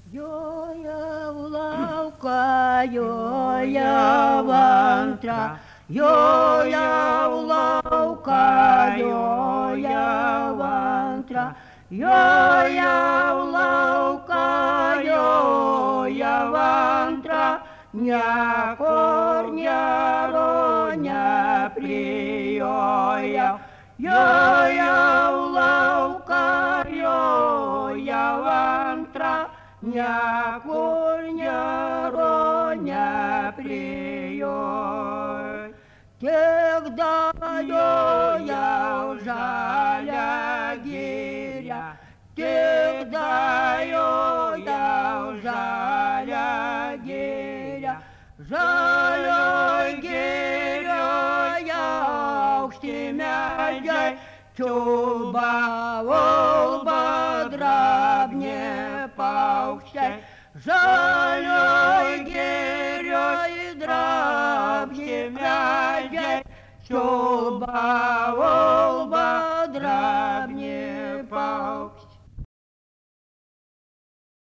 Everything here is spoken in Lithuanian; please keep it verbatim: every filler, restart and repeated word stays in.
Joja v lauką, joja v antrą, joja v lauką, joja v antrą, joja v lauką, joja v antrą, niekur nėra neprijoja. Joja v lauką, joja v antrą, niekur nėra neprijoj. Tik dajoja žalia giria, tik dajoja žalia giria, žalioj girioje aukšti medžiai, čiulba ulba drabni paukščiai, žalioj girioj drabni medžiai, čiulba ulba